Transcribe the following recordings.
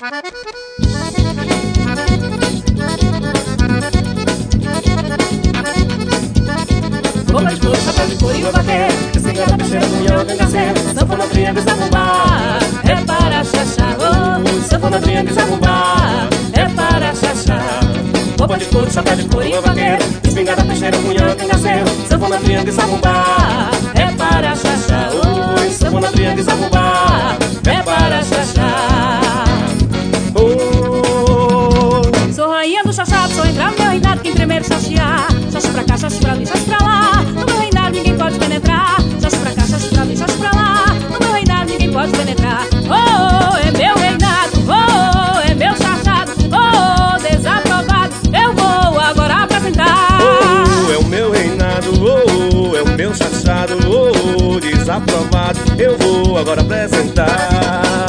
Roupa de couro, chapéu de couro e o vaqueiro, espingarda, peixeira, punhão, cangaceiro, sanfona, triângulo e zabumba. É para xaxá, oh, sanfona, triângulo e zabumba. É para xaxá. Roupa de couro, chapéu de couro e o vaqueiro, espingarda, peixeira, punhão, cangaceiro, sanfona, triângulo e zabumba. É para xaxá, oh, sanfona, triângulo e zabumba. É para xaxá. Sou rainha do xaxá, sou entrar no meu reinado, quem primeiro xaxear. Xaxi pra cá, xaxi pra ali, xaxi pra lá. No meu reinado ninguém pode penetrar. Xaxi pra cá, xaxi pra ali, xaxi pra lá. No meu reinado ninguém pode penetrar. Oh, é meu reinado, oh, é meu xaxado, oh, desaprovado. Eu vou agora apresentar. Oh, é o meu reinado, oh, é o meu xaxado, oh, desaprovado. Eu vou agora apresentar.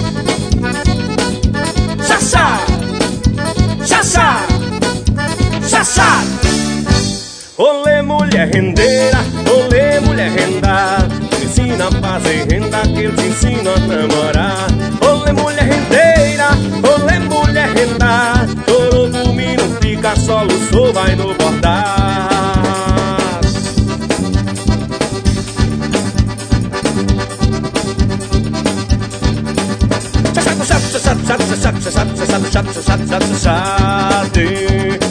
Xaxá, xaxá, xaxá. Olê, mulher rendeira, olê, mulher renda, me ensina a fazer renda que eu te ensino a namorar. Olê, mulher rendeira, olê, mulher renda, chorou dormir não fica, soluçou, vai no bordar. Chato, chato, chato, chato, chato, chato, chato, chato, chato, chato, chato, chato, chato.